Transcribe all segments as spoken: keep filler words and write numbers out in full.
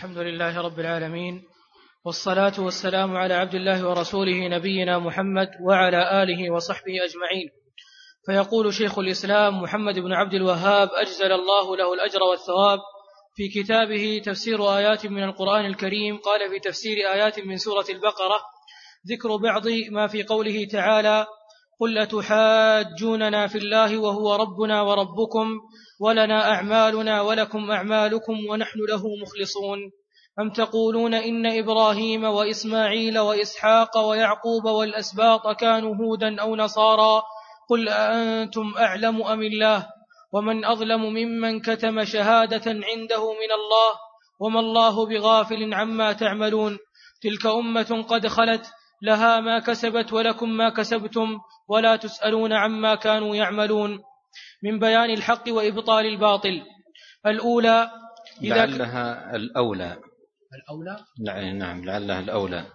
الحمد لله رب العالمين، والصلاة والسلام على عبد الله ورسوله نبينا محمد وعلى آله وصحبه أجمعين. فيقول شيخ الإسلام محمد بن عبد الوهاب أجزل الله له الأجر والثواب في كتابه تفسير آيات من القرآن الكريم، قال في تفسير آيات من سورة البقرة: ذكر بعض ما في قوله تعالى: قل أتحاجوننا في الله وهو ربنا وربكم ولنا أعمالنا ولكم أعمالكم ونحن له مخلصون، أم تقولون إن إبراهيم وإسماعيل وإسحاق ويعقوب والأسباط كانوا هودا أو نصارى، قل أأنتم أعلم أم الله، ومن أظلم ممن كتم شهادة عنده من الله وما الله بغافل عما تعملون، تلك أمة قد خلت لها ما كسبت ولكم ما كسبتم ولا تسألون عما كانوا يعملون. من بيان الحق وإبطال الباطل. الأولى إذا لعلها الأولى الأولى نعم لعلها الأولى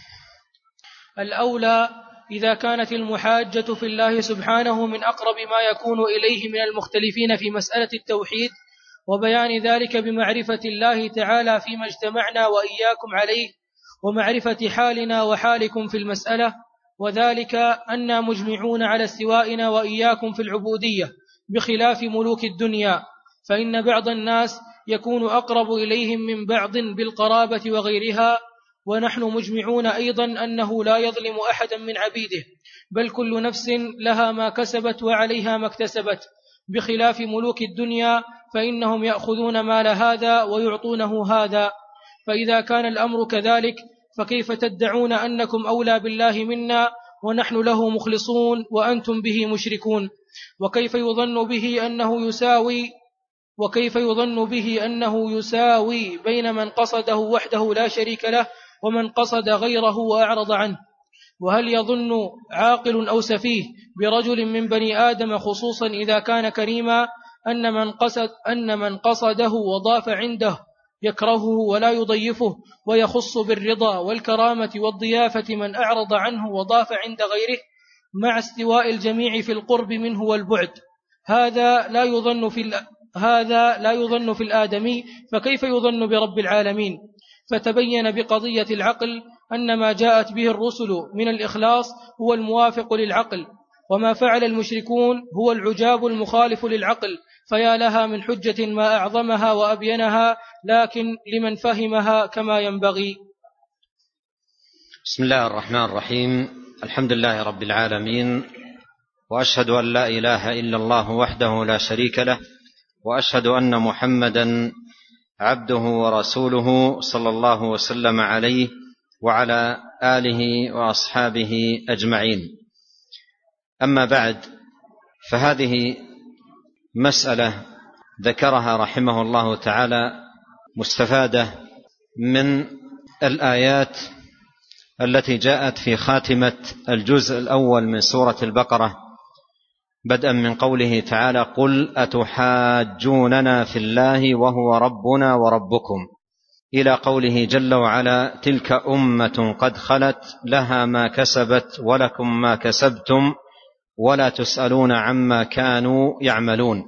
الأولى إذا كانت المحاجة في الله سبحانه من أقرب ما يكون إليه من المختلفين في مسألة التوحيد، وبيان ذلك بمعرفة الله تعالى فيما اجتمعنا وإياكم عليه، ومعرفة حالنا وحالكم في المسألة، وذلك أننا مجمعون على استوائنا وإياكم في العبودية بخلاف ملوك الدنيا، فإن بعض الناس يكون أقرب إليهم من بعض بالقرابة وغيرها، ونحن مجمعون أيضا أنه لا يظلم أحدا من عبيده، بل كل نفس لها ما كسبت وعليها ما اكتسبت، بخلاف ملوك الدنيا فإنهم يأخذون مال هذا ويعطونه هذا. فإذا كان الأمر كذلك فكيف تدعون أنكم أولى بالله منا ونحن له مخلصون وأنتم به مشركون؟ وكيف يظن به أنه يساوي وكيف يظن به أنه يساوي بين من قصده وحده لا شريك له ومن قصد غيره وأعرض عنه؟ وهل يظن عاقل أو سفيه برجل من بني آدم خصوصا إذا كان كريما أن من قصد أن من قصده وضاف عنده يكرهه ولا يضيفه، ويخص بالرضا والكرامة والضيافة من أعرض عنه وضاف عند غيره، مع استواء الجميع في القرب منه والبعد؟ هذا لا يظن في هذا لا يظن في الآدمي، فكيف يظن برب العالمين؟ فتبين بقضية العقل أن ما جاءت به الرسل من الإخلاص هو الموافق للعقل، وما فعل المشركون هو العجاب المخالف للعقل، فيا لها من حجة ما أعظمها وأبينها، لكن لمن فهمها كما ينبغي. بسم الله الرحمن الرحيم. الحمد لله رب العالمين، وأشهد أن لا إله إلا الله وحده لا شريك له، وأشهد أن محمدا عبده ورسوله صلى الله وسلم عليه وعلى آله وأصحابه أجمعين. أما بعد، فهذه مسألة ذكرها رحمه الله تعالى مستفادة من الآيات التي جاءت في خاتمة الجزء الأول من سورة البقرة، بدءا من قوله تعالى: قل أتحاجوننا في الله وهو ربنا وربكم، إلى قوله جل وعلا: تلك أمة قد خلت لها ما كسبت ولكم ما كسبتم ولا تسألون عما كانوا يعملون.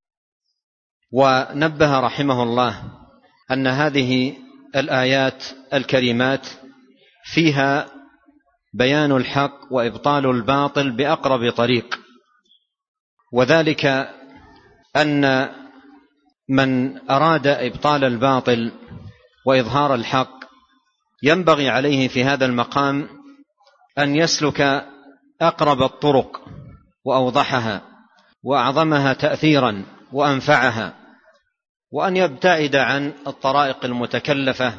ونبه رحمه الله أن هذه الآيات الكريمات فيها بيان الحق وإبطال الباطل بأقرب طريق، وذلك أن من أراد إبطال الباطل وإظهار الحق ينبغي عليه في هذا المقام أن يسلك أقرب الطرق وأوضحها وأعظمها تأثيرا وأنفعها، وأن يبتعد عن الطرائق المتكلفة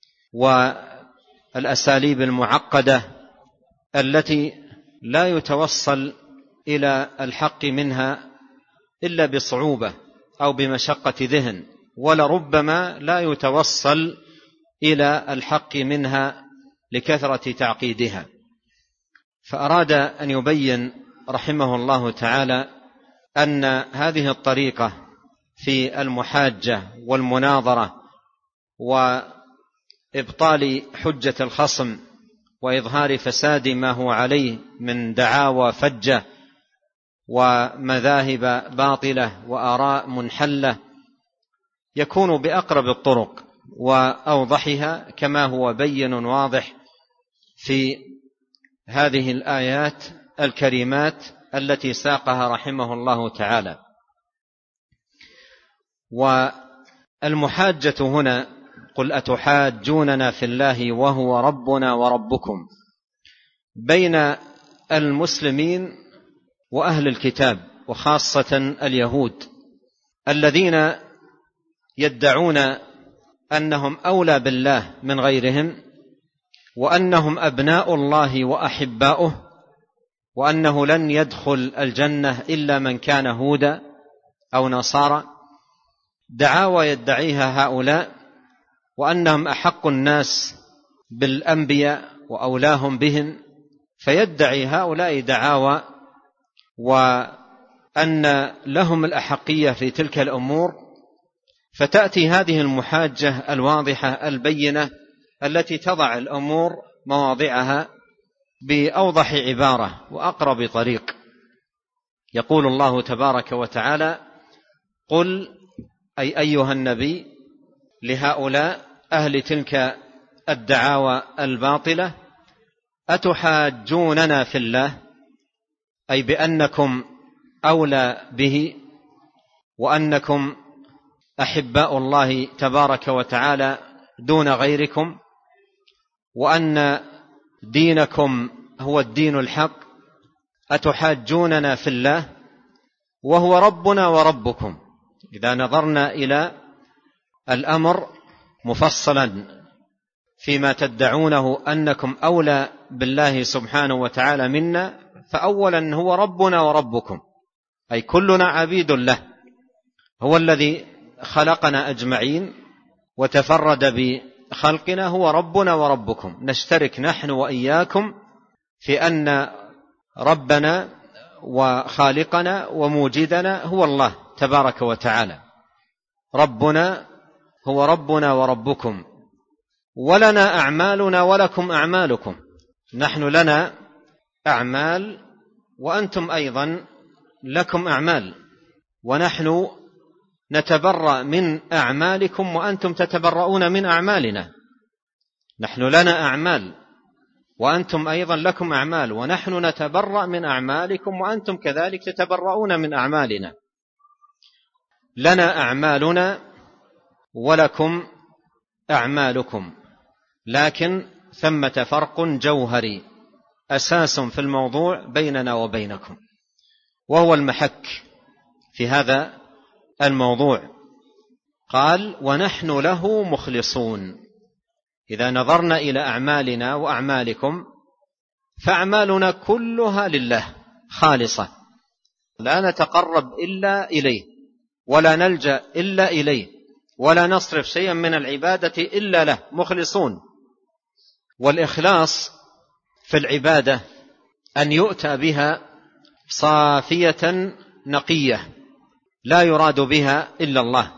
والأساليب المعقدة التي لا يتوصل إلى الحق منها إلا بصعوبة أو بمشقة ذهن، ولربما لا يتوصل إلى الحق منها لكثرة تعقيدها. فأراد أن يبين رحمه الله تعالى أن هذه الطريقة في المحاجة والمناظرة وإبطال حجة الخصم وإظهار فساد ما هو عليه من دعاوى فجة ومذاهب باطلة وآراء منحلة يكون بأقرب الطرق وأوضحها كما هو بين واضح في هذه الآيات الكريمات التي ساقها رحمه الله تعالى. والمحاجة هنا قل أتحاجوننا في الله وهو ربنا وربكم، بين المسلمين وأهل الكتاب وخاصة اليهود الذين يدعون أنهم أولى بالله من غيرهم، وأنهم أبناء الله وأحباؤه، وأنه لن يدخل الجنة إلا من كان هودا أو نصارى، دعاوى يدعيها هؤلاء، وأنهم أحق الناس بالأنبياء وأولاهم بهم، فيدعي هؤلاء دعاوى وأن لهم الأحقية في تلك الأمور، فتأتي هذه المحاجة الواضحة البينة التي تضع الأمور مواضعها بأوضح عبارة وأقرب طريق. يقول الله تبارك وتعالى قل أي أيها النبي لهؤلاء أهل تلك الدعاوى الباطلة أتحاجوننا في الله، أي بأنكم أولى به وأنكم أحباء الله تبارك وتعالى دون غيركم، وأن دينكم هو الدين الحق، أتحاجوننا في الله وهو ربنا وربكم. إذا نظرنا إلى الأمر مفصلا فيما تدعونه أنكم أولى بالله سبحانه وتعالى منا، فأولا هو ربنا وربكم، أي كلنا عبيد له، هو الذي خلقنا أجمعين وتفرد بخلقنا، هو ربنا وربكم، نشترك نحن وإياكم في أن ربنا وخالقنا وموجدنا هو الله تبارك وتعالى. ربنا هو ربنا وربكم، ولنا أعمالنا ولكم أعمالكم، نحن لنا أعمال وأنتم أيضا لكم أعمال، ونحن نتبرأ من أعمالكم وأنتم تتبرؤون من أعمالنا. نحن لنا أعمال وأنتم أيضا لكم أعمال، ونحن نتبرأ من أعمالكم وأنتم كذلك تتبرؤون من أعمالنا. لنا أعمالنا ولكم أعمالكم، لكن ثمة فرق جوهري أساس في الموضوع بيننا وبينكم، وهو المحك في هذا الموضوع. قال ونحن له مخلصون. إذا نظرنا إلى أعمالنا وأعمالكم فأعمالنا كلها لله خالصة، لا نتقرب إلا إليه، ولا نلجأ إلا إليه، ولا نصرف شيئا من العبادة إلا له، مخلصون. والإخلاص في العبادة أن يؤتى بها صافية نقية لا يراد بها إلا الله.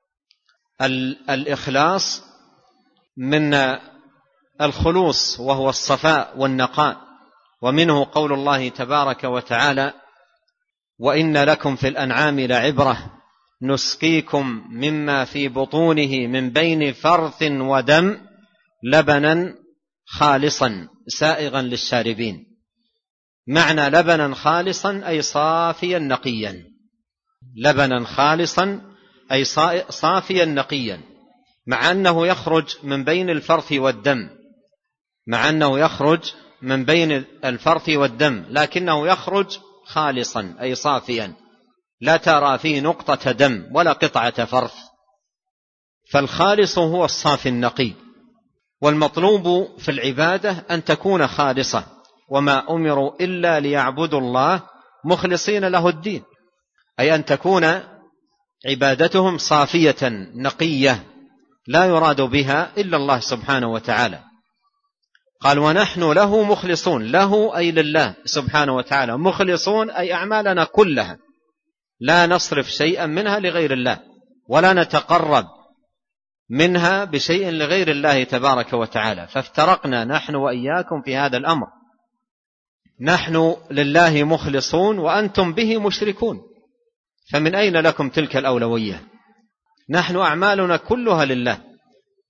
الإخلاص من الخلوص وهو الصفاء والنقاء، ومنه قول الله تبارك وتعالى وإن لكم في الأنعام لعبرة نسقيكم مما في بطونه من بين فرث ودم لبنا خالصا سائغا للشاربين. معنى لبنا خالصا أي صافيا نقيا، لبنا خالصا أي صافيا نقيا، مع أنه يخرج من بين الفرث والدم، مع أنه يخرج من بين الفرث والدم، لكنه يخرج خالصا أي صافيا، لا ترى فيه نقطة دم ولا قطعة فرث. فالخالص هو الصافي النقي، والمطلوب في العبادة أن تكون خالصة، وما أمروا إلا ليعبدوا الله مخلصين له الدين، أي أن تكون عبادتهم صافية نقية لا يراد بها إلا الله سبحانه وتعالى. قال ونحن له مخلصون، له أي لله سبحانه وتعالى، مخلصون أي أعمالنا كلها لا نصرف شيئا منها لغير الله، ولا نتقرب منها بشيء لغير الله تبارك وتعالى. فافترقنا نحن وإياكم في هذا الأمر، نحن لله مخلصون وأنتم به مشركون، فمن أين لكم تلك الأولوية؟ نحن أعمالنا كلها لله،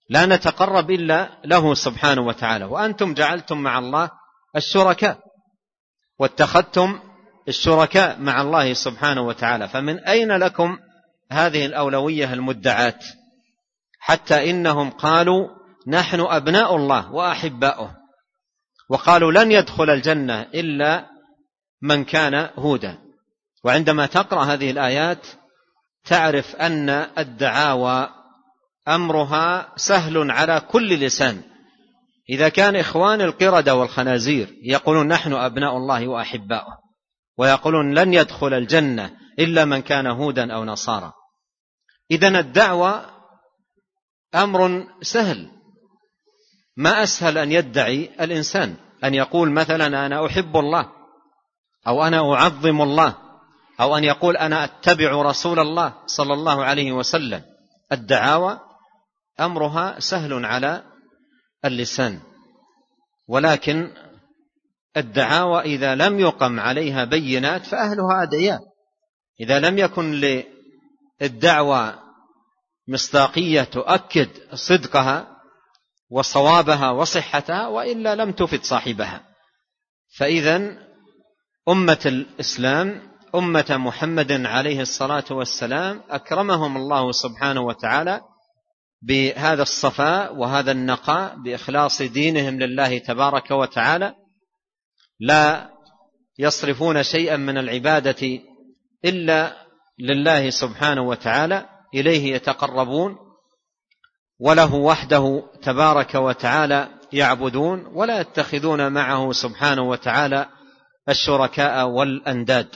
لا نتقرب إلا له سبحانه وتعالى. وأنتم جعلتم مع الله الشركاء واتخذتم الشركاء مع الله سبحانه وتعالى، فمن أين لكم هذه الأولوية المدعاة؟ حتى إنهم قالوا نحن أبناء الله وأحباؤه، وقالوا لن يدخل الجنة إلا من كان هودا. وعندما تقرأ هذه الآيات تعرف أن الدعاوى أمرها سهل على كل لسان. إذا كان إخوان القردة والخنازير يقولون نحن أبناء الله وأحباؤه، ويقولون لن يدخل الجنة إلا من كان هودا أو نصارى، إذن الدعوة أمر سهل. ما أسهل أن يدعي الإنسان أن يقول مثلا أنا أحب الله، أو أنا أعظم الله، أو أن يقول أنا أتبع رسول الله صلى الله عليه وسلم. الدعاوى أمرها سهل على اللسان، ولكن الدعاوى إذا لم يقم عليها بينات فأهلها أدعياء. إذا لم يكن للدعوة مصداقية تؤكد صدقها وصوابها وصحتها، وإلا لم تفد صاحبها. فإذن أمة الإسلام أمة محمد عليه الصلاة والسلام أكرمهم الله سبحانه وتعالى بهذا الصفاء وهذا النقاء، بإخلاص دينهم لله تبارك وتعالى، لا يصرفون شيئا من العبادة إلا لله سبحانه وتعالى، إليه يتقربون، وله وحده تبارك وتعالى يعبدون، ولا يتخذون معه سبحانه وتعالى الشركاء والأنداد.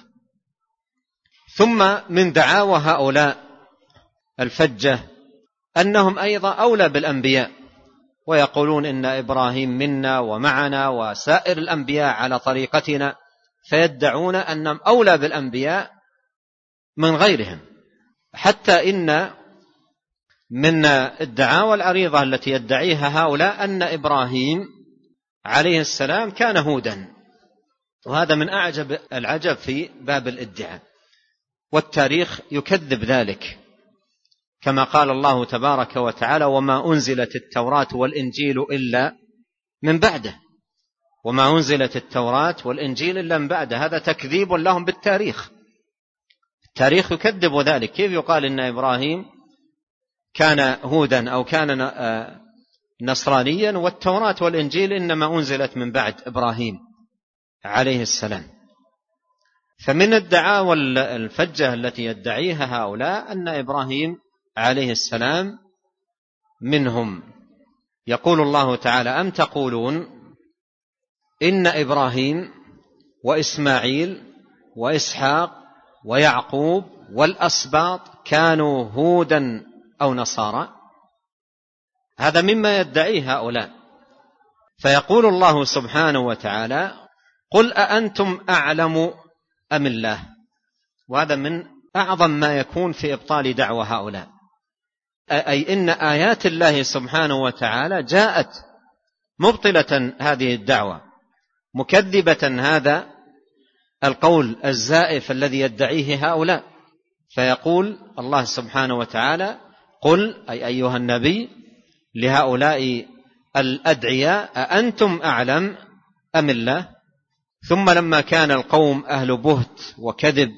ثم من دعاوى هؤلاء الفجة أنهم أيضا أولى بالأنبياء، ويقولون إن إبراهيم منا ومعنا وسائر الأنبياء على طريقتنا، فيدعون أنهم أولى بالأنبياء من غيرهم. حتى إن من الدعاوى العريضة التي يدعيها هؤلاء أن إبراهيم عليه السلام كان هودا، وهذا من أعجب العجب في باب الادعاء، والتاريخ يكذب ذلك، كما قال الله تبارك وتعالى وما أنزلت التوراة والإنجيل إلا من بعده، وما أنزلت التوراة والإنجيل إلا من بعده. هذا تكذيب لهم بالتاريخ، التاريخ يكذب ذلك. كيف يقال إن إبراهيم كان هودا أو كان نصرانيا والتوراة والإنجيل إنما أنزلت من بعد إبراهيم عليه السلام؟ فمن الدعاوى الفجة التي يدعيها هؤلاء أن إبراهيم عليه السلام منهم. يقول الله تعالى أم تقولون إن إبراهيم وإسماعيل وإسحاق ويعقوب والأسباط كانوا هودا أو نصارى؟ هذا مما يدعيه هؤلاء. فيقول الله سبحانه وتعالى قل أأنتم أعلم أم الله؟ وهذا من أعظم ما يكون في إبطال دعوى هؤلاء، أي إن آيات الله سبحانه وتعالى جاءت مبطلة هذه الدعوة، مكذبة هذا القول الزائف الذي يدعيه هؤلاء. فيقول الله سبحانه وتعالى قل أي أيها النبي لهؤلاء الأدعياء أأنتم أعلم أم الله؟ ثم لما كان القوم أهل بهت وكذب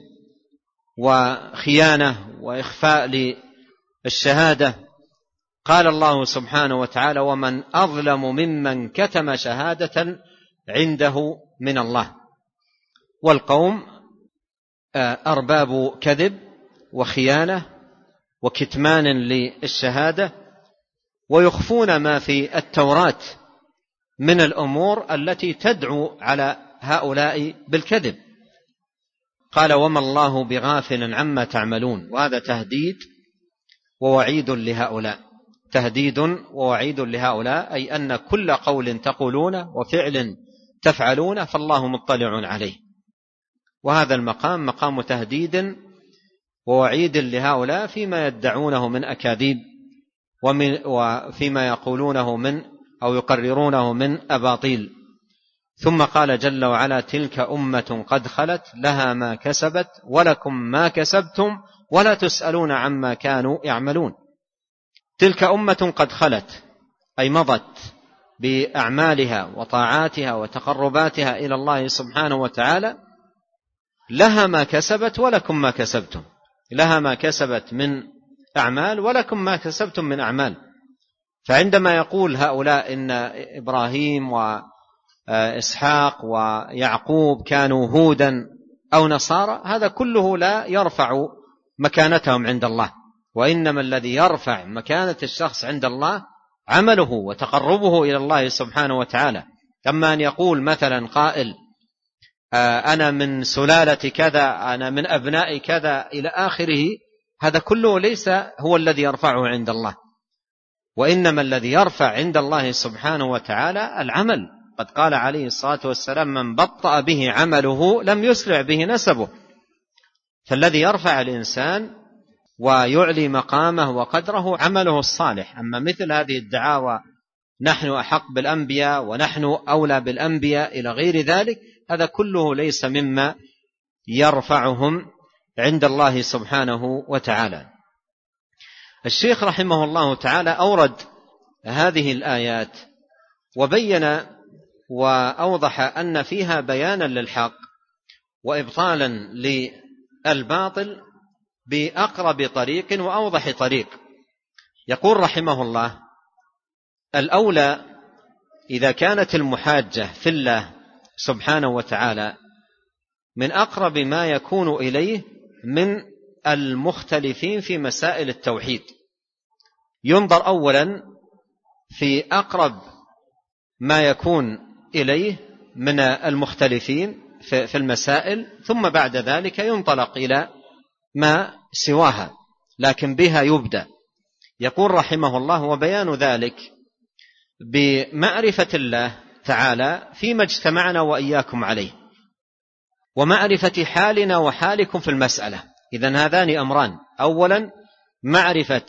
وخيانة وإخفاء للشهادة، قال الله سبحانه وتعالى ومن أظلم ممن كتم شهادة عنده من الله. والقوم أرباب كذب وخيانة وكتمان للشهادة، ويخفون ما في التوراة من الأمور التي تدعو على هؤلاء بالكذب. قال وما الله بغافل عما تعملون، وهذا تهديد ووعيد لهؤلاء، تهديد ووعيد لهؤلاء، أي أن كل قول تقولونه وفعل تفعلونه فالله مطلع عليه. وهذا المقام مقام تهديد ووعيد لهؤلاء فيما يدعونه من أكاذيب ومن وفيما يقولونه من أو يقررونه من أباطيل. ثم قال جل وعلا تلك أمة قد خلت لها ما كسبت ولكم ما كسبتم ولا تسألون عما كانوا يعملون. تلك أمة قد خلت، أي مضت بأعمالها وطاعاتها وتقرباتها إلى الله سبحانه وتعالى، لها ما كسبت ولكم ما كسبتم، لها ما كسبت من أعمال ولكم ما كسبتم من أعمال. فعندما يقول هؤلاء إن إبراهيم وإسحاق ويعقوب كانوا هودا أو نصارى، هذا كله لا يرفع مكانتهم عند الله، وإنما الذي يرفع مكانة الشخص عند الله عمله وتقربه إلى الله سبحانه وتعالى. أما أن يقول مثلا قائل أنا من سلالة كذا، أنا من أبناء كذا إلى آخره، هذا كله ليس هو الذي يرفعه عند الله، وإنما الذي يرفع عند الله سبحانه وتعالى العمل. قد قال عليه الصلاة والسلام: من بطأ به عمله لم يسرع به نسبه. فالذي يرفع الإنسان ويعلي مقامه وقدره عمله الصالح. أما مثل هذه الدعاوى نحن أحق بالأنبياء ونحن أولى بالأنبياء إلى غير ذلك، هذا كله ليس مما يرفعهم عند الله سبحانه وتعالى. الشيخ رحمه الله تعالى أورد هذه الآيات وبين وأوضح أن فيها بيانا للحق وإبطالا للباطل بأقرب طريق وأوضح طريق. يقول رحمه الله: الأولى إذا كانت المحاجة في الله سبحانه وتعالى من أقرب ما يكون إليه من المختلفين في مسائل التوحيد، ينظر أولا في أقرب ما يكون إليه من المختلفين في المسائل، ثم بعد ذلك ينطلق إلى ما سواها، لكن بها يبدأ. يقول رحمه الله: وبيان ذلك بمعرفة الله تعالى فيما اجتمعنا وإياكم عليه، ومعرفة حالنا وحالكم في المسألة. إذن هذان أمران: أولا معرفة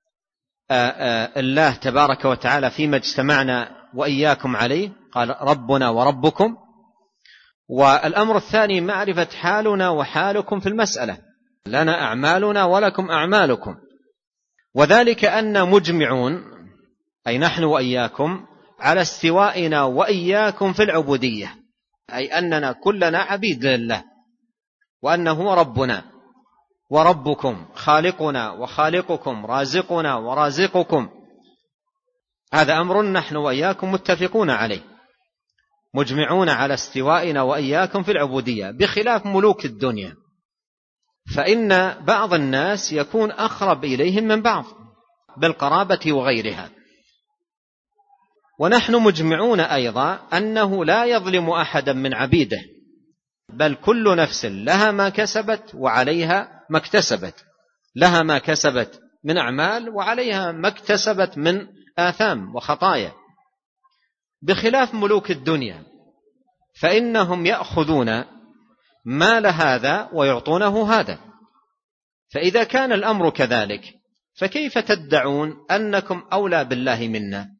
الله تبارك وتعالى فيما اجتمعنا وإياكم عليه، قال ربنا وربكم. والأمر الثاني معرفة حالنا وحالكم في المسألة، لنا أعمالنا ولكم أعمالكم. وذلك أن مجمعون، أي نحن وإياكم، على استوائنا وإياكم في العبودية، أي أننا كلنا عبيد لله، وأنه هو ربنا وربكم، خالقنا وخالقكم، رازقنا ورازقكم. هذا أمر نحن وإياكم متفقون عليه، مجمعون على استوائنا وإياكم في العبودية، بخلاف ملوك الدنيا، فإن بعض الناس يكون أقرب إليهم من بعض بالقرابة وغيرها. ونحن مجمعون أيضا أنه لا يظلم أحدا من عبيده، بل كل نفس لها ما كسبت وعليها ما اكتسبت، لها ما كسبت من أعمال وعليها ما اكتسبت من آثام وخطايا، بخلاف ملوك الدنيا فإنهم يأخذون مال هذا ويعطونه هذا. فإذا كان الأمر كذلك فكيف تدعون أنكم أولى بالله منا؟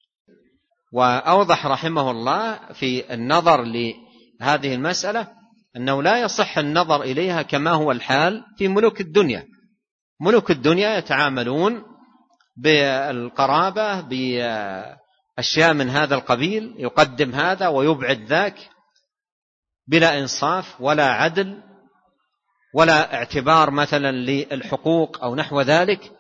وأوضح رحمه الله في النظر لهذه المسألة أنه لا يصح النظر إليها كما هو الحال في ملوك الدنيا. ملوك الدنيا يتعاملون بالقرابة بأشياء من هذا القبيل، يقدم هذا ويبعد ذاك بلا إنصاف ولا عدل ولا اعتبار مثلا للحقوق أو نحو ذلك.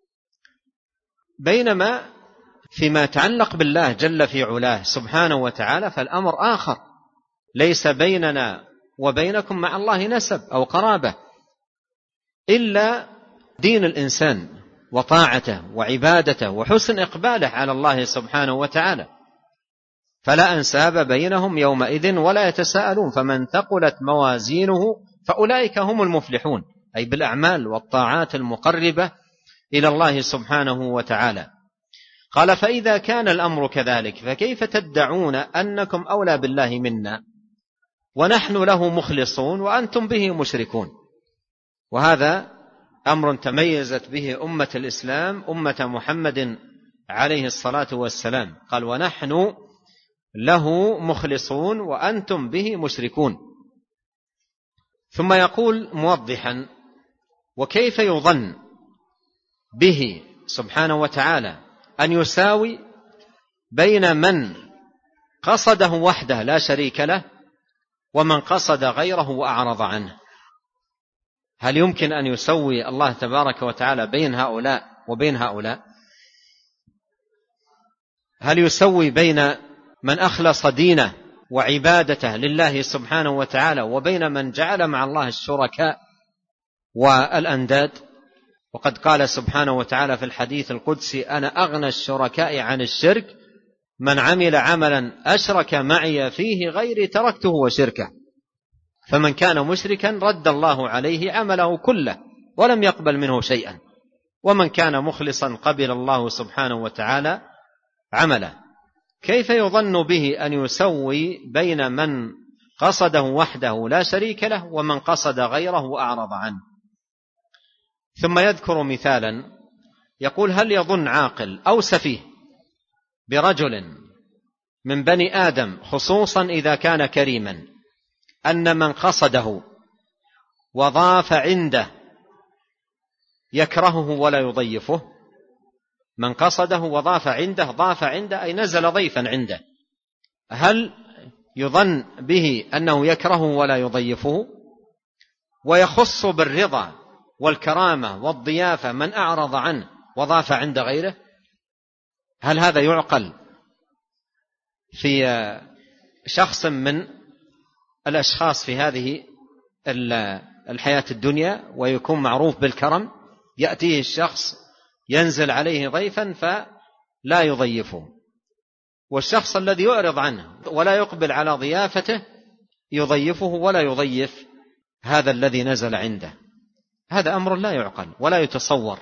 بينما فيما يتعلق بالله جل في علاه سبحانه وتعالى فالأمر آخر، ليس بيننا وبينكم مع الله نسب أو قرابة إلا دين الإنسان وطاعته وعبادته وحسن إقباله على الله سبحانه وتعالى، فلا أنساب بينهم يومئذ ولا يتساءلون. فمن ثقلت موازينه فأولئك هم المفلحون، أي بالأعمال والطاعات المقربة إلى الله سبحانه وتعالى. قال: فإذا كان الأمر كذلك فكيف تدعون أنكم أولى بالله منا ونحن له مخلصون وأنتم به مشركون؟ وهذا أمر تميزت به أمة الإسلام، أمة محمد عليه الصلاة والسلام. قال: ونحن له مخلصون وأنتم به مشركون. ثم يقول موضحا: وكيف يظن به سبحانه وتعالى أن يساوي بين من قصده وحده لا شريك له ومن قصد غيره وأعرض عنه؟ هل يمكن أن يسوي الله تبارك وتعالى بين هؤلاء وبين هؤلاء؟ هل يسوي بين من أخلص دينه وعبادته لله سبحانه وتعالى وبين من جعل مع الله الشركاء والأنداد؟ وقد قال سبحانه وتعالى في الحديث القدسي: أنا أغنى الشركاء عن الشرك، من عمل عملا أشرك معي فيه غيري تركته وشركه. فمن كان مشركا رد الله عليه عمله كله ولم يقبل منه شيئا، ومن كان مخلصا قبل الله سبحانه وتعالى عمله. كيف يظن به أن يسوي بين من قصده وحده لا شريك له ومن قصد غيره وأعرض عنه؟ ثم يذكر مثالا يقول: هل يظن عاقل أو سفيه برجل من بني آدم خصوصا إذا كان كريما أن من قصده وضاف عنده يكرهه ولا يضيفه؟ من قصده وضاف عنده، ضاف عنده أي نزل ضيفا عنده، هل يظن به أنه يكرهه ولا يضيفه؟ ويخص بالرضا والكرامة والضيافة من أعرض عنه وضاف عند غيره؟ هل هذا يعقل في شخص من الأشخاص في هذه الحياة الدنيا ويكون معروف بالكرم؟ يأتيه الشخص ينزل عليه ضيفا فلا يضيفه، والشخص الذي يعرض عنه ولا يقبل على ضيافته يضيفه ولا يضيف هذا الذي نزل عنده. هذا أمر لا يعقل ولا يتصور.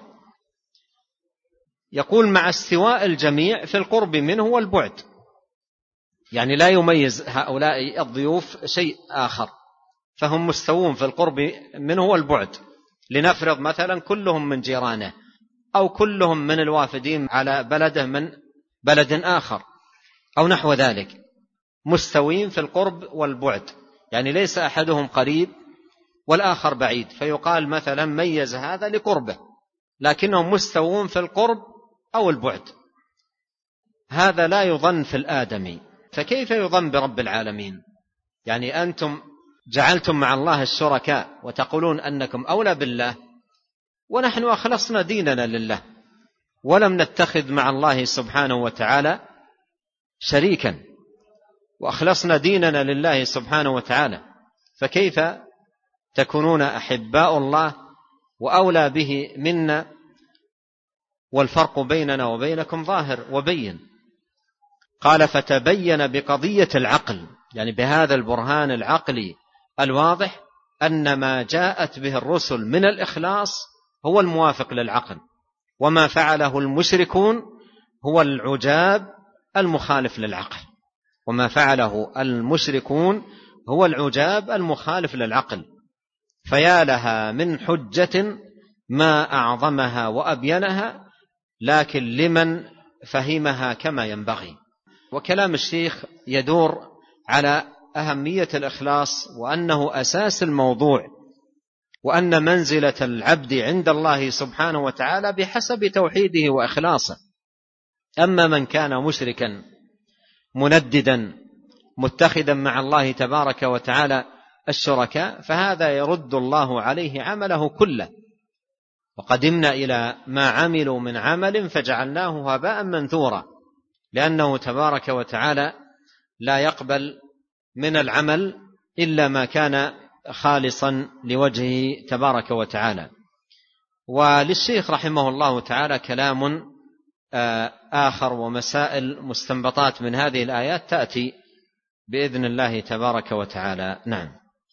يقول: مع استواء الجميع في القرب منه والبعد، يعني لا يميز هؤلاء الضيوف شيء آخر، فهم مستوون في القرب منه والبعد. لنفرض مثلا كلهم من جيرانه أو كلهم من الوافدين على بلده من بلد آخر أو نحو ذلك، مستوين في القرب والبعد، يعني ليس أحدهم قريب والآخر بعيد فيقال مثلا ميز هذا لقربه، لكنهم مستوون في القرب أو البعد. هذا لا يظن في الآدمي، فكيف يظن برب العالمين؟ يعني أنتم جعلتم مع الله الشركاء وتقولون أنكم أولى بالله، ونحن أخلصنا ديننا لله ولم نتخذ مع الله سبحانه وتعالى شريكا، وأخلصنا ديننا لله سبحانه وتعالى، فكيف تكونون أحباء الله وأولى به منا والفرق بيننا وبينكم ظاهر وبين؟ قال: فتبين بقضية العقل، يعني بهذا البرهان العقلي الواضح، أن ما جاءت به الرسل من الإخلاص هو الموافق للعقل، وما فعله المشركون هو العجاب المخالف للعقل. وما فعله المشركون هو العجاب المخالف للعقل. فيا لها من حجة ما أعظمها وأبينها، لكن لمن فهمها كما ينبغي. وكلام الشيخ يدور على أهمية الإخلاص، وأنه أساس الموضوع، وأن منزلة العبد عند الله سبحانه وتعالى بحسب توحيده وإخلاصه. أما من كان مشركا منددا متخذا مع الله تبارك وتعالى الشركاء فهذا يرد الله عليه عمله كله. وقدمنا إلى ما عملوا من عمل فجعلناه هباء منثورا، لأنه تبارك وتعالى لا يقبل من العمل إلا ما كان خالصا لوجهه تبارك وتعالى. وللشيخ رحمه الله تعالى كلام آخر ومسائل مستنبطات من هذه الآيات تأتي بإذن الله تبارك وتعالى. نعم.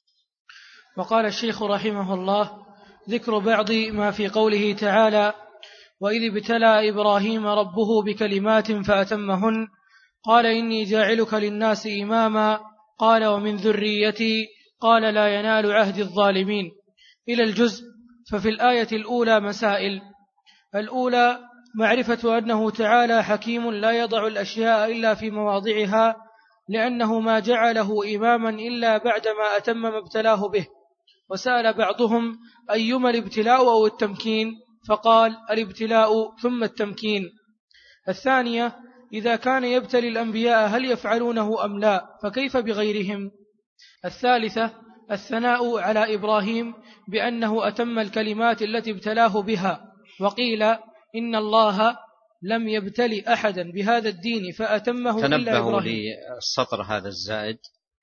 وقال الشيخ رحمه الله: ذكر بعض ما في قوله تعالى: وإذ ابتلى إبراهيم ربه بكلمات فأتمهن قال إني جاعلك للناس إماما قال ومن ذريتي قال لا ينال عهد الظالمين، إلى الجزء. ففي الآية الأولى مسائل: الأولى معرفة أنه تعالى حكيم لا يضع الأشياء إلا في مواضعها، لأنه ما جعله إماما إلا بعدما أتم ما ابتلاه به. وسأل بعضهم أيما الابتلاء أو التمكين، فقال الابتلاء ثم التمكين. الثانية إذا كان يبتلي الأنبياء هل يفعلونه أم لا، فكيف بغيرهم؟ الثالثة الثناء على إبراهيم بأنه أتم الكلمات التي ابتلاه بها، وقيل إن الله لم يبتلي أحدا بهذا الدين فأتمه إلا إبراهيم. تنبهوا للسطر هذا الزائد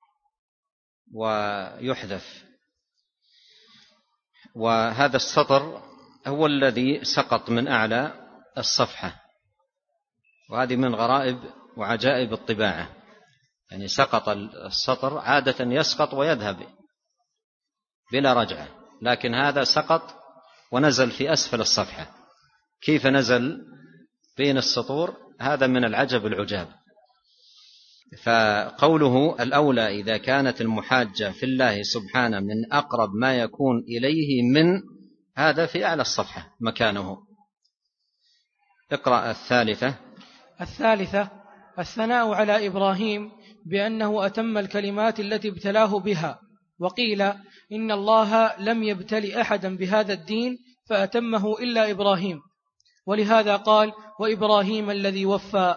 ويحذف، وهذا السطر هو الذي سقط من أعلى الصفحة، وهذه من غرائب وعجائب الطباعة، يعني سقط السطر، عادة يسقط ويذهب بلا رجعة، لكن هذا سقط ونزل في أسفل الصفحة. كيف نزل بين السطور؟ هذا من العجب العجاب. فقوله الأولى إذا كانت المحاجة في الله سبحانه من أقرب ما يكون إليه من، هذا في أعلى الصفحة مكانه. اقرأ الثالثة. الثالثة الثناء على إبراهيم بأنه أتم الكلمات التي ابتلاه بها، وقيل إن الله لم يبتلي أحدا بهذا الدين فأتمه إلا إبراهيم، ولهذا قال وإبراهيم الذي وفى.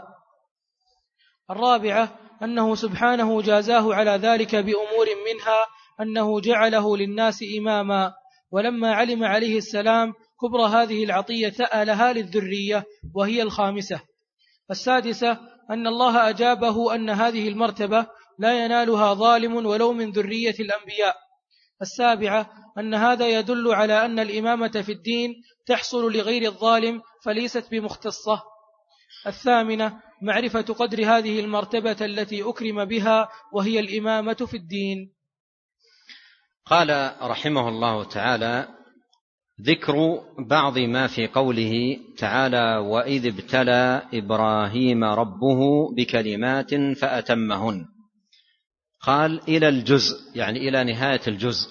الرابعة أنه سبحانه جازاه على ذلك بأمور منها أنه جعله للناس إماما، ولما علم عليه السلام كبر هذه العطية سألها للذرية، وهي الخامسة. السادسة أن الله أجابه أن هذه المرتبة لا ينالها ظالم ولو من ذرية الأنبياء. السابعة أن هذا يدل على أن الإمامة في الدين تحصل لغير الظالم فليست بمختصة. الثامنة معرفة قدر هذه المرتبة التي أكرم بها وهي الإمامة في الدين. قال رحمه الله تعالى: ذكر بعض ما في قوله تعالى: وإذ ابتلى إبراهيم ربه بكلمات فأتمهن. قال إلى الجزء، يعني إلى نهاية الجزء،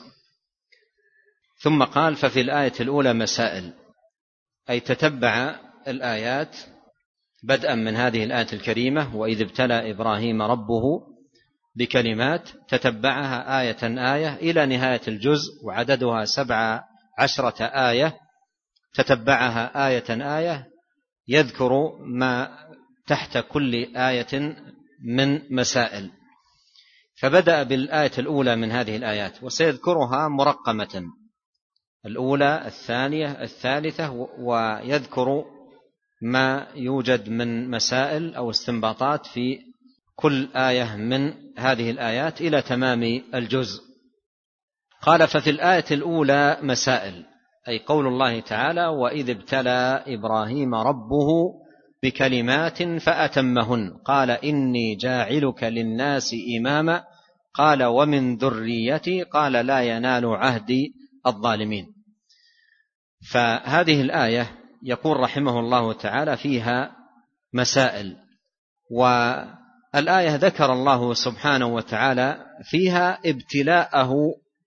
ثم قال ففي الآية الأولى مسائل، أي تتبع الآيات بدءا من هذه الآية الكريمة وإذ ابتلى إبراهيم ربه بكلمات، تتبعها آية آية إلى نهاية الجزء، وعددها سبع عشرة آية، تتبعها آية آية يذكر ما تحت كل آية من مسائل. فبدأ بالآية الأولى من هذه الآيات، وسيذكرها مرقمة، الأولى الثانية الثالثة، ويذكر ما يوجد من مسائل أو استنباطات في كل آية من هذه الآيات إلى تمام الجزء. قال ففي الآية الأولى مسائل، أي قول الله تعالى: وإذ ابتلى إبراهيم ربه بكلمات فأتمهن. قال إني جاعلك للناس إماما. قال ومن ذريتي. قال لا ينال عهدي الظالمين. فهذه الآية يقول رحمه الله تعالى فيها مسائل، والآية ذكر الله سبحانه وتعالى فيها ابتلاءه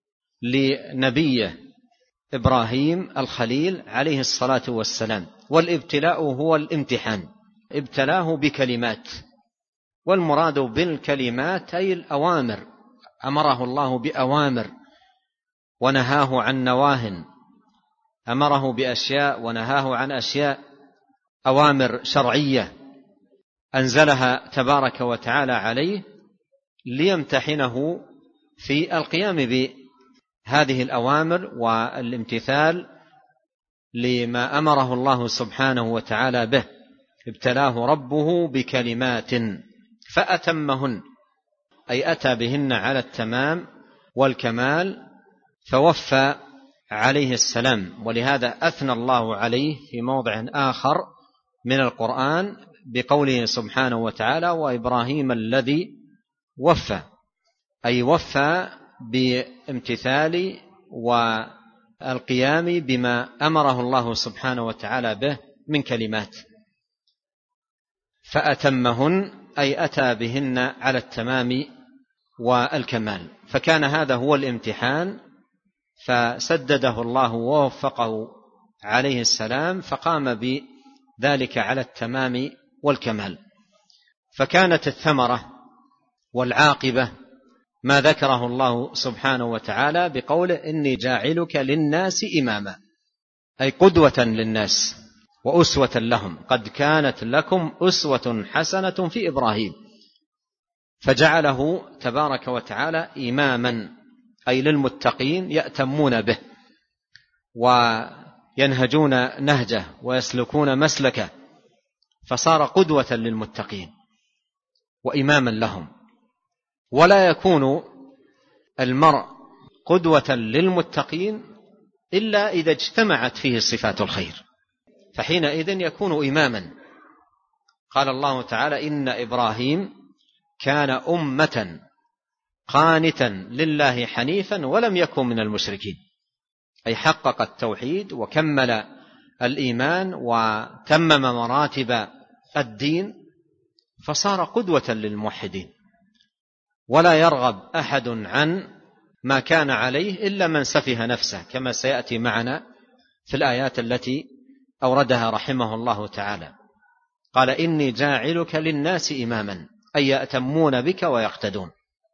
لنبيه إبراهيم الخليل عليه الصلاة والسلام. والابتلاء هو الامتحان، ابتلاه بكلمات، والمراد بالكلمات أي الأوامر، أمره الله بأوامر ونهاه عن نواه، أمره بأشياء ونهاه عن أشياء، أوامر شرعية أنزلها تبارك وتعالى عليه ليمتحنه في القيام بهذه الأوامر والامتثال لما أمره الله سبحانه وتعالى به. ابتلاه ربه بكلمات فأتمهن، أي أتى بهن على التمام والكمال، فوفى عليه السلام. ولهذا أثنى الله عليه في موضع آخر من القرآن بقوله سبحانه وتعالى: وإبراهيم الذي وفى، أي وفى بامتثال والقيام بما أمره الله سبحانه وتعالى به من كلمات. فأتمهن أي أتى بهن على التمام والكمال، فكان هذا هو الامتحان، فسدده الله ووفقه عليه السلام، فقام بذلك على التمام والكمال. فكانت الثمرة والعاقبة ما ذكره الله سبحانه وتعالى بقوله: إني جاعلك للناس إماما. أي قدوة للناس وأسوة لهم. قد كانت لكم أسوة حسنة في إبراهيم، فجعله تبارك وتعالى إماما أي للمتقين يأتمون به وينهجون نهجه ويسلكون مسلكه، فصار قدوة للمتقين وإماما لهم. ولا يكون المرء قدوة للمتقين إلا إذا اجتمعت فيه صفات الخير، فحينئذ يكون إماما. قال الله تعالى: إن إبراهيم كان أمة قانتا لله حنيفا ولم يكن من المشركين، أي حقق التوحيد وكمل الإيمان وتمم مراتب الدين، فصار قدوة للموحدين. ولا يرغب أحد عن ما كان عليه إلا من سفه نفسه، كما سيأتي معنا في الآيات التي أوردها رحمه الله تعالى. قال: إني جاعلك للناس إماما، أي يأتمون بك ويقتدون.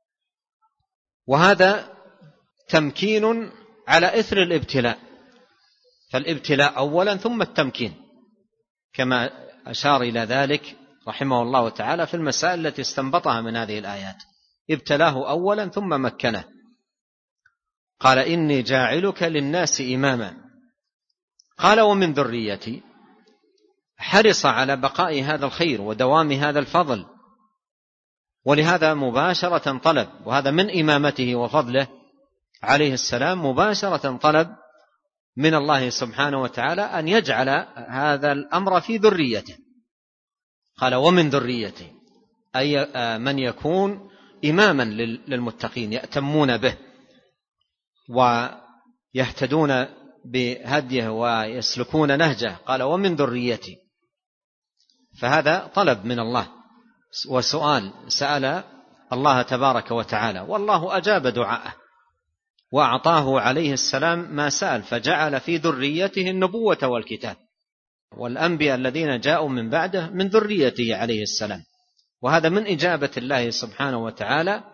وهذا تمكين على إثر الابتلاء، فالابتلاء أولا ثم التمكين، كما أشار إلى ذلك رحمه الله تعالى في المسائل التي استنبطها من هذه الآيات. ابتلاه أولا ثم مكنه. قال: إني جاعلك للناس إماما. قال: ومن ذريتي. حرص على بقاء هذا الخير ودوام هذا الفضل، ولهذا مباشرة طلب، وهذا من إمامته وفضله عليه السلام، مباشرة طلب من الله سبحانه وتعالى أن يجعل هذا الأمر في ذريته. قال: ومن ذريتي، أي من يكون إماما للمتقين يأتمون به ويهتدون بهديه ويسلكون نهجه. قال: ومن ذريتي، فهذا طلب من الله وسؤال سأل الله تبارك وتعالى، والله أجاب دعاءه وأعطاه عليه السلام ما سأل، فجعل في ذريته النبوة والكتاب، والأنبياء الذين جاءوا من بعده من ذريته عليه السلام. وهذا من إجابة الله سبحانه وتعالى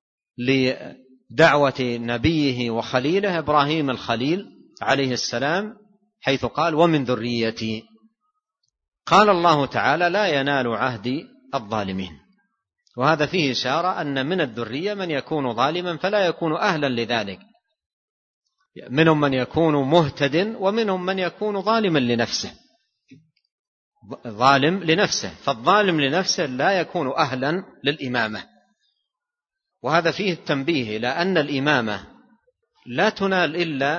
لدعوة نبيه وخليله إبراهيم الخليل عليه السلام، حيث قال: ومن ذريتي. قال الله تعالى: لا ينال عهدي الظالمين. وهذا فيه إشارة أن من الذرية من يكون ظالما فلا يكون أهلا لذلك، منهم من يكون مهتد ومنهم من يكون ظالما لنفسه، ظالم لنفسه، فالظالم لنفسه لا يكون أهلا للإمامة. وهذا فيه التنبيه إلى أن الإمامة لا تنال إلا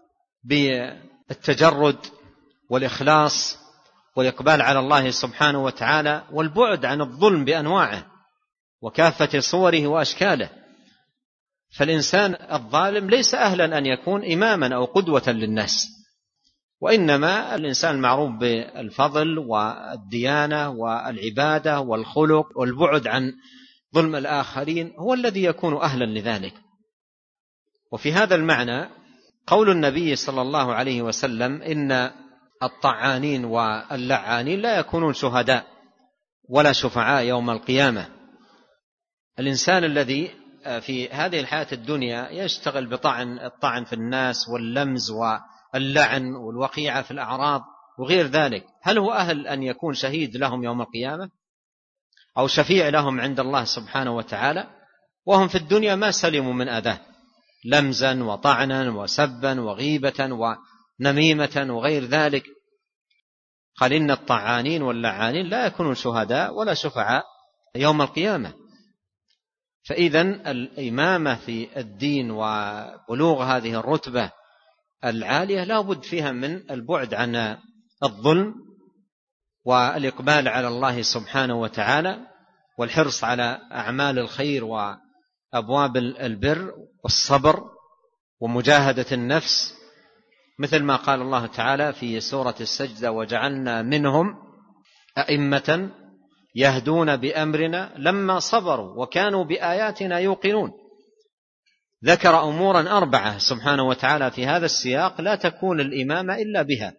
بالتجرد والإخلاص والإقبال على الله سبحانه وتعالى والبعد عن الظلم بأنواعه وكافة صوره وأشكاله. فالإنسان الظالم ليس أهلا أن يكون إماما أو قدوة للناس، وإنما الإنسان المعروف بالفضل والديانة والعبادة والخلق والبعد عن ظلم الآخرين هو الذي يكون أهلا لذلك. وفي هذا المعنى قول النبي صلى الله عليه وسلم: إن الطعانين واللعانين لا يكونون شهداء ولا شفعاء يوم القيامة. الإنسان الذي في هذه الحياة الدنيا يشتغل بطعن الطعن في الناس واللمز واللعن والوقيعة في الأعراض وغير ذلك، هل هو أهل أن يكون شهيد لهم يوم القيامة أو شفيع لهم عند الله سبحانه وتعالى؟ وهم في الدنيا ما سلموا من أذاه، لمزا وطعنا وسبا وغيبة ونميمة وغير ذلك. قال: إن الطعانين واللعانين لا يكونون شهداء ولا شفعاء يوم القيامة. فإذن الإمامة في الدين وبلوغ هذه الرتبة العالية لا بد فيها من البعد عن الظلم والإقبال على الله سبحانه وتعالى والحرص على أعمال الخير وأبواب البر والصبر ومجاهدة النفس، مثل ما قال الله تعالى في سورة السجدة: وجعلنا منهم أئمة يهدون بأمرنا لما صبروا وكانوا بآياتنا يوقنون. ذكر أمورا أربعة سبحانه وتعالى في هذا السياق لا تكون الإمامة إلا بها،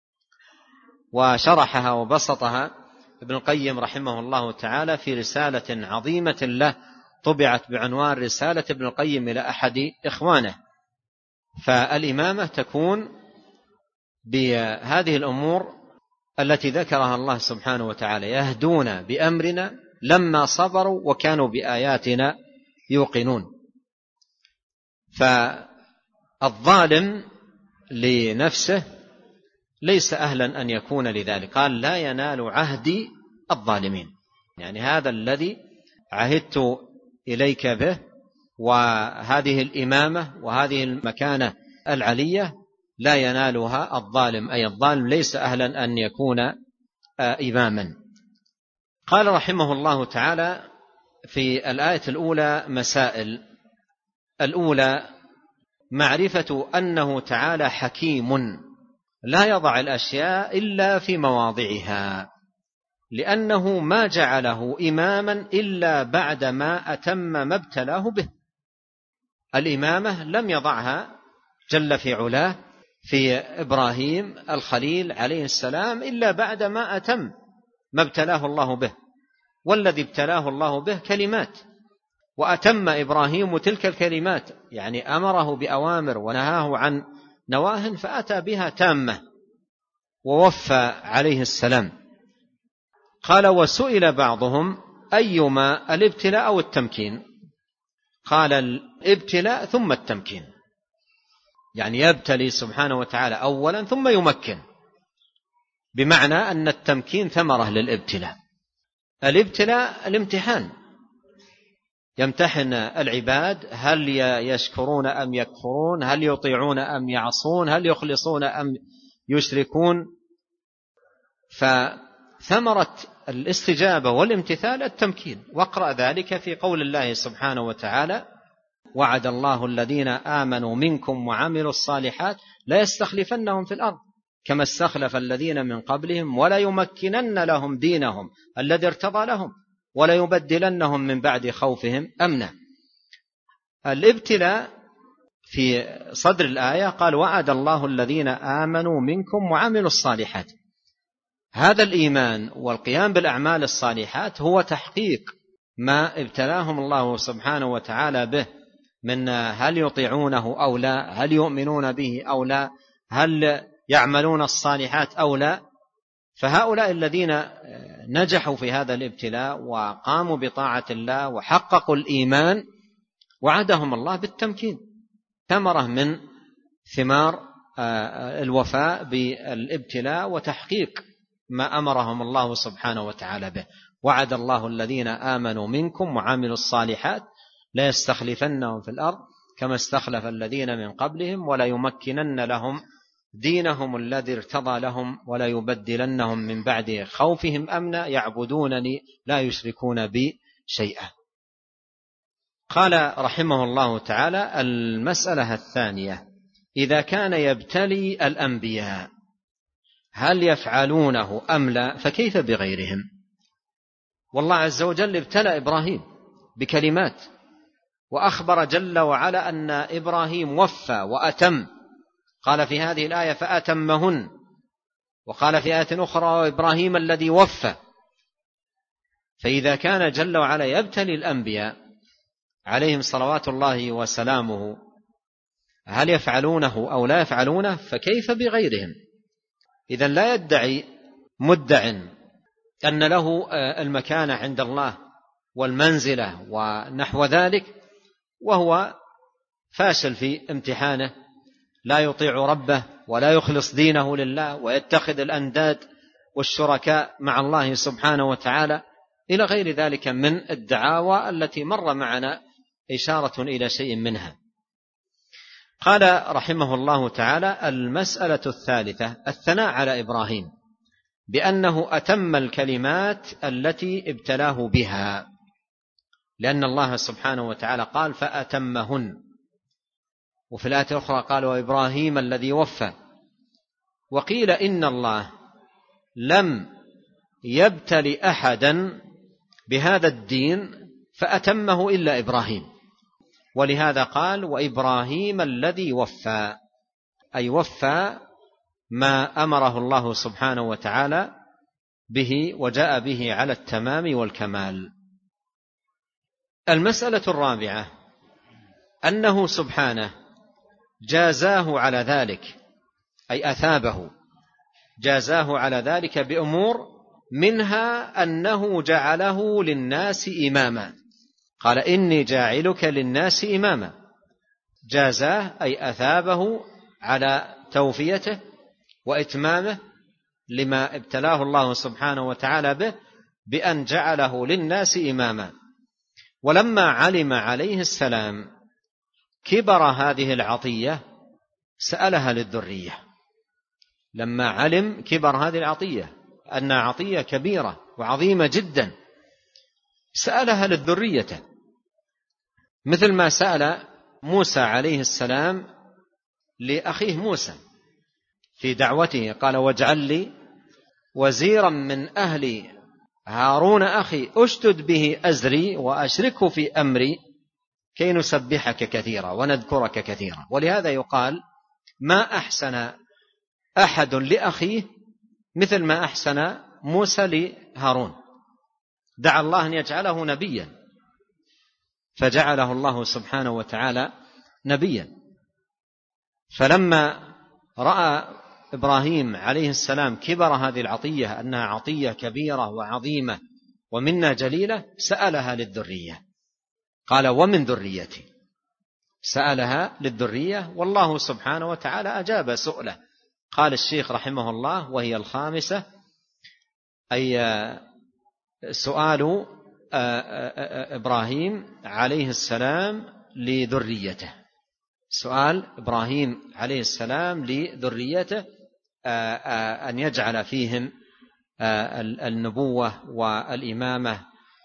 وشرحها وبسطها ابن القيم رحمه الله تعالى في رسالة عظيمة له طبعت بعنوان رسالة ابن القيم إلى أحد إخوانه. فالإمامة تكون بهذه الأمور التي ذكرها الله سبحانه وتعالى، يهدون بأمرنا لما صبروا وكانوا بآياتنا يوقنون. فالظالم لنفسه ليس أهلا أن يكون لذلك، قال لا ينال عهدي الظالمين، يعني هذا الذي عهدت إليك به وهذه الإمامة وهذه المكانة العلية لا ينالها الظالم، أي الظالم ليس أهلا أن يكون إماما. قال رحمه الله تعالى في الآية الأولى مسائل. الأولى معرفة أنه تعالى حكيم لا يضع الأشياء إلا في مواضعها، لأنه ما جعله إماما إلا بعدما أتم ما ابتلاه به. الإمامة لم يضعها جل في علاه في إبراهيم الخليل عليه السلام إلا بعدما أتم ما ابتلاه الله به، والذي ابتلاه الله به كلمات، وأتم إبراهيم تلك الكلمات، يعني أمره بأوامر ونهاه عن نواه فأتى بها تامة ووفى عليه السلام. قال وسئل بعضهم أيما الابتلاء أو التمكين؟ قال الابتلاء ثم التمكين، يعني يبتلي سبحانه وتعالى أولا ثم يمكن، بمعنى أن التمكين ثمرة للابتلاء. الابتلاء الامتحان، يمتحن العباد هل يشكرون أم يكفرون، هل يطيعون أم يعصون، هل يخلصون أم يشركون. فثمرة الاستجابة والامتثال التمكين. واقرأ ذلك في قول الله سبحانه وتعالى وعد الله الذين آمنوا منكم وعملوا الصالحات لا يستخلفنهم في الأرض كما استخلف الذين من قبلهم ولا يمكنن لهم دينهم الذي ارتضى لهم ولا يبدلنهم من بعد خوفهم أمنا. الابتلاء في صدر الآية قال وعد الله الذين آمنوا منكم وعملوا الصالحات. هذا الإيمان والقيام بالأعمال الصالحات هو تحقيق ما ابتلاهم الله سبحانه وتعالى به من هل يطيعونه أو لا، هل يؤمنون به أو لا، هل يعملون الصالحات أو لا. فهؤلاء الذين نجحوا في هذا الابتلاء وقاموا بطاعة الله وحققوا الإيمان وعدهم الله بالتمكين، ثمرة من ثمار الوفاء بالابتلاء وتحقيق ما أمرهم الله سبحانه وتعالى به. وعد الله الذين آمنوا منكم وعملوا الصالحات لا يستخلفنهم في الأرض كما استخلف الذين من قبلهم ولا يمكنن لهم دينهم الذي ارتضى لهم ولا يبدلنهم من بعد خوفهم أمنا يعبدونني لا يشركون بي شيئا. قال رحمه الله تعالى المسألة الثانية إذا كان يبتلي الأنبياء هل يفعلونه أم لا فكيف بغيرهم؟ والله عز وجل ابتلى إبراهيم بكلمات وأخبر جل وعلا أن إبراهيم وفى وأتم، قال في هذه الآية فأتمهن، وقال في آية أخرى وإبراهيم الذي وفى. فإذا كان جل وعلا يبتلي الأنبياء عليهم صلوات الله وسلامه هل يفعلونه أو لا يفعلونه فكيف بغيرهم؟ إذن لا يدعي مدع أن له المكانة عند الله والمنزلة ونحو ذلك وهو فاشل في امتحانه، لا يطيع ربه ولا يخلص دينه لله ويتخذ الأنداد والشركاء مع الله سبحانه وتعالى إلى غير ذلك من الدعاوى التي مر معنا إشارة إلى شيء منها. قال رحمه الله تعالى المسألة الثالثة الثناء على إبراهيم بأنه أتم الكلمات التي ابتلاه بها، لأن الله سبحانه وتعالى قال فأتمهن، وفي الآية الأخرى قال وإبراهيم الذي وفى. وقيل إن الله لم يبتل أحدا بهذا الدين فأتمه إلا إبراهيم، ولهذا قال وإبراهيم الذي وفى، أي وفى ما أمره الله سبحانه وتعالى به وجاء به على التمام والكمال. المسألة الرابعة أنه سبحانه جازاه على ذلك، أي أثابه جازاه على ذلك بأمور منها أنه جعله للناس إماما، قال إني جاعلك للناس إماما، جازاه أي أثابه على توفيته وإتمامه لما ابتلاه الله سبحانه وتعالى به بأن جعله للناس إماما. ولما علم عليه السلام كبر هذه العطية سألها للذرية، لما علم كبر هذه العطية أنها عطية كبيرة وعظيمة جدا سألها للذرية، مثل ما سأل موسى عليه السلام لأخيه موسى في دعوته، قال واجعل لي وزيرا من أهلي هارون أخي أشتد به أزري وأشركه في أمري كي نسبحك كثيرا ونذكرك كثيرا. ولهذا يقال ما أحسن أحد لأخيه مثل ما أحسن موسى لهارون، دعا الله أن يجعله نبيا فجعله الله سبحانه وتعالى نبيا. فلما رأى إبراهيم عليه السلام كبر هذه العطية أنها عطية كبيرة وعظيمة ومنة جليلة سألها للذرية، قال ومن ذريتي، سألها للذرية والله سبحانه وتعالى أجاب سؤله. قال الشيخ رحمه الله وهي الخامسة أي سؤال إبراهيم عليه السلام لذريته، سؤال إبراهيم عليه السلام لذريته أن يجعل فيهم النبوة والإمامة.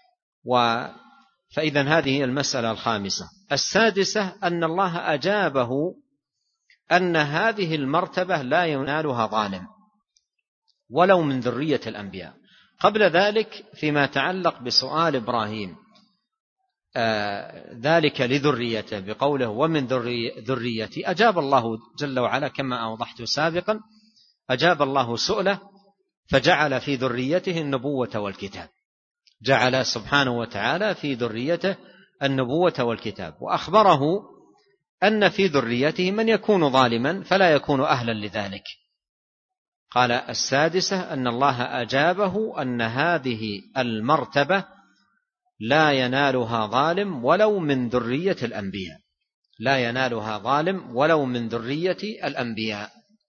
فإذا هذه المسألة الخامسة. السادسة أن الله أجابه أن هذه المرتبة لا ينالها ظالم ولو من ذرية الأنبياء. قبل ذلك فيما تعلق بسؤال إبراهيم آه ذلك لذريته بقوله ومن ذريتي، أجاب الله جل وعلا كما أوضحت سابقا، أجاب الله سؤله فجعل في ذريته النبوة والكتاب، جعل سبحانه وتعالى في ذريته النبوة والكتاب، وأخبره أن في ذريته من يكون ظالما فلا يكون أهلا لذلك. قال السادسة أن الله أجابه أن هذه المرتبة لا ينالها ظالم ولو من ذرية الأنبياء، لا ينالها ظالم ولو من ذرية الأنبياء.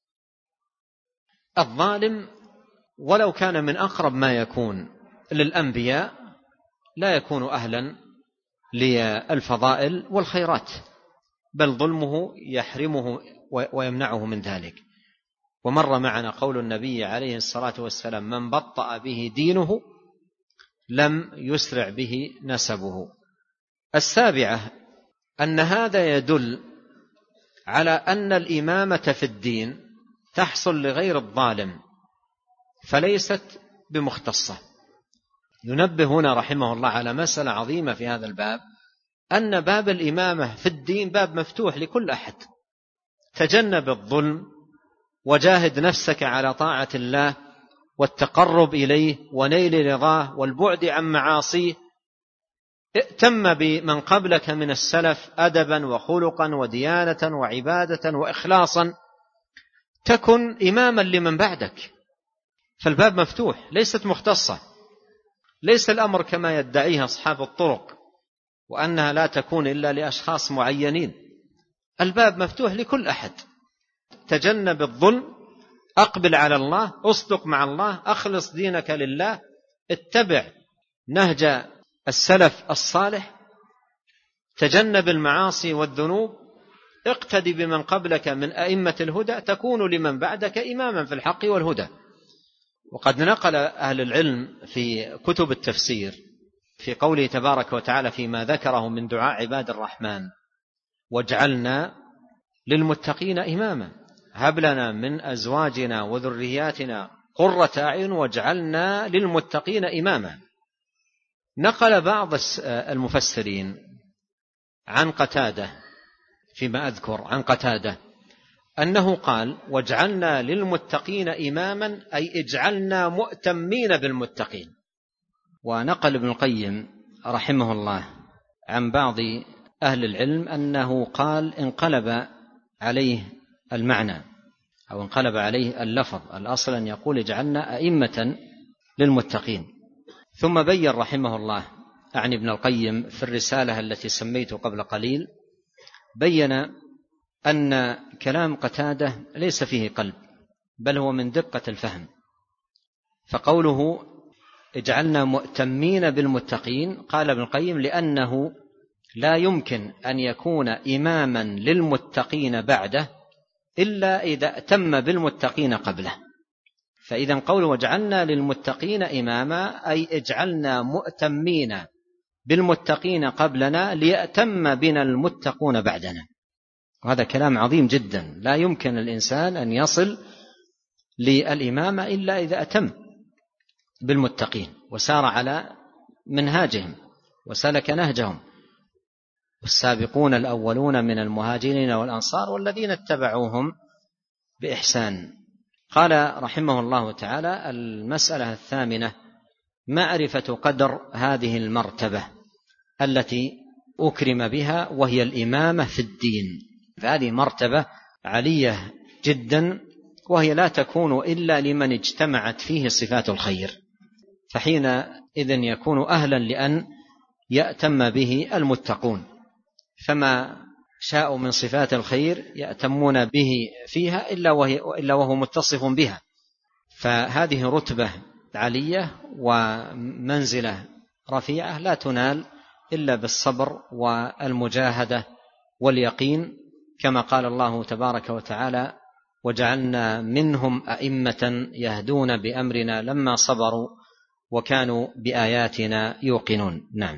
الظالم ولو كان من أقرب ما يكون للأنبياء لا يكون أهلا للفضائل والخيرات، بل ظلمه يحرمه ويمنعه من ذلك. ومر معنا قول النبي عليه الصلاة والسلام من بطأ به دينه لم يسرع به نسبه. السابعة أن هذا يدل على أن الإمامة في الدين تحصل لغير الظالم فليست بمختصة. ينبه هنا رحمه الله على مسألة عظيمة في هذا الباب، أن باب الإمامة في الدين باب مفتوح لكل أحد. تجنب الظلم وجاهد نفسك على طاعة الله والتقرب إليه ونيل رضاه والبعد عن معاصيه. ائتم بمن قبلك من السلف أدبا وخلقا وديانة وعبادة وإخلاصا تكن إماما لمن بعدك. فالباب مفتوح ليست مختصة، ليس الأمر كما يدعيه أصحاب الطرق وأنها لا تكون إلا لأشخاص معينين. الباب مفتوح لكل أحد. تجنب الظلم، أقبل على الله، أصدق مع الله، أخلص دينك لله، اتبع نهج السلف الصالح، تجنب المعاصي والذنوب، اقتدي بمن قبلك من أئمة الهدى، تكون لمن بعدك إماما في الحق والهدى. وقد نقل أهل العلم في كتب التفسير في قوله تبارك وتعالى فيما ذكره من دعاء عباد الرحمن واجعلنا للمتقين إماما، هب لنا من أزواجنا وذرياتنا قرة أعين واجعلنا للمتقين إماما. نقل بعض المفسرين عن قتادة فيما أذكر عن قتادة أنه قال واجعلنا للمتقين إماما أي اجعلنا مؤتمين بالمتقين. ونقل ابن القيم رحمه الله عن بعض أهل العلم أنه قال انقلب عليه المعنى، أو انقلب عليه اللفظ. الأصل أن يقول اجعلنا أئمة للمتقين. ثم بين رحمه الله عن ابن القيم في الرسالة التي سميت قبل قليل، بين أن كلام قتادة ليس فيه قلب، بل هو من دقة الفهم. فقوله اجعلنا مؤتمين بالمتقين، قال ابن القيم لأنه لا يمكن أن يكون إماما للمتقين بعده إلا إذا أتم بالمتقين قبله. فإذا قوله واجعلنا للمتقين إماما أي اجعلنا مؤتمين بالمتقين قبلنا ليأتم بنا المتقون بعدنا. وهذا كلام عظيم جدا، لا يمكن الإنسان أن يصل للإمامة إلا إذا أتم بالمتقين وسار على منهاجهم وسلك نهجهم. والسابقون الأولون من المهاجرين والأنصار والذين اتبعوهم بإحسان. قال رحمه الله تعالى: المسألة الثامنة معرفة قدر هذه المرتبة التي أكرم بها، وهي الإمامة في الدين. هذه مرتبة علية جدا، وهي لا تكون إلا لمن اجتمعت فيه صفات الخير، فحينئذ يكون أهلا لأن يأتم به المتقون، فما شاءوا من صفات الخير يأتمون به فيها إلا, وهي إلا وهو متصف بها. فهذه رتبة علية ومنزلة رفيعة لا تنال إلا بالصبر والمجاهدة واليقين، كما قال الله تبارك وتعالى: وجعلنا منهم أئمة يهدون بأمرنا لما صبروا وكانوا بآياتنا يوقنون. نعم.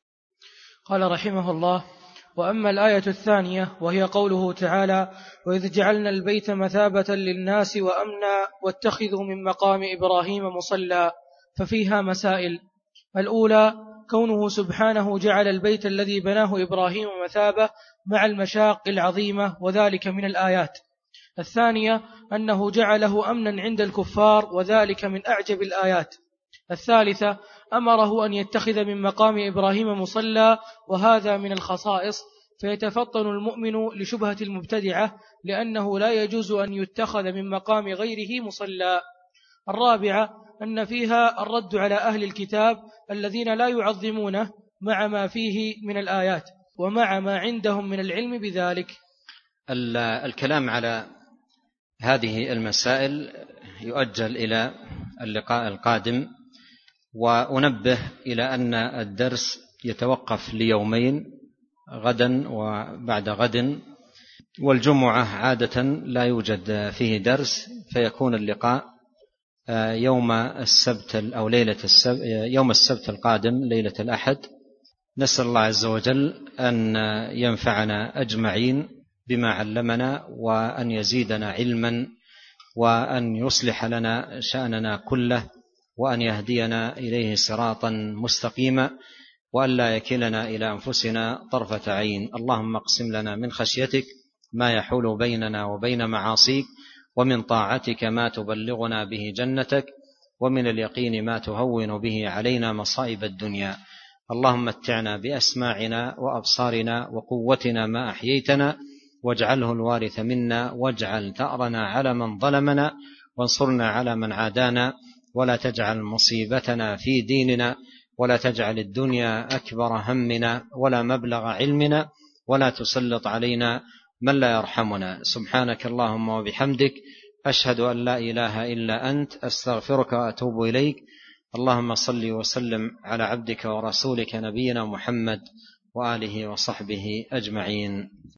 قال رحمه الله: وأما الآية الثانية وهي قوله تعالى: وإذ جعلنا البيت مثابة للناس وأمنا واتخذوا من مقام إبراهيم مصلى، ففيها مسائل. الأولى كونه سبحانه جعل البيت الذي بناه إبراهيم مثابة مع المشاق العظيمة، وذلك من الآيات. الثانية أنه جعله أمنا عند الكفار، وذلك من أعجب الآيات. الثالثة أمره أن يتخذ من مقام إبراهيم مصلى، وهذا من الخصائص، فيتفطن المؤمن لشبهة المبتدعة لأنه لا يجوز أن يتخذ من مقام غيره مصلى. الرابعة أن فيها الرد على أهل الكتاب الذين لا يعظمونه مع ما فيه من الآيات ومع ما عندهم من العلم بذلك. الكلام على هذه المسائل يؤجل إلى اللقاء القادم، وأنبه إلى أن الدرس يتوقف ليومين، غدا وبعد غد، والجمعة عادة لا يوجد فيه درس، فيكون اللقاء يوم السبت أو ليلة السبت يوم السبت القادم ليلة الأحد. نسأل الله عز وجل أن ينفعنا أجمعين بما علمنا، وأن يزيدنا علما، وأن يصلح لنا شأننا كله، وأن يهدينا إليه صراطا مستقيما، وأن لا يكلنا إلى أنفسنا طرفة عين. اللهم اقسم لنا من خشيتك ما يحول بيننا وبين معاصيك، ومن طاعتك ما تبلغنا به جنتك، ومن اليقين ما تهون به علينا مصائب الدنيا. اللهم متعنا بأسماعنا وأبصارنا وقوتنا ما أحييتنا، واجعله الوارث منا، واجعل ثأرنا على من ظلمنا، وانصرنا على من عادانا، ولا تجعل مصيبتنا في ديننا، ولا تجعل الدنيا أكبر همنا ولا مبلغ علمنا، ولا تسلط علينا من لا يرحمنا. سبحانك اللهم وبحمدك، أشهد أن لا إله إلا أنت، أستغفرك وأتوب إليك. اللهم صل وسلم على عبدك ورسولك نبينا محمد وآله وصحبه أجمعين.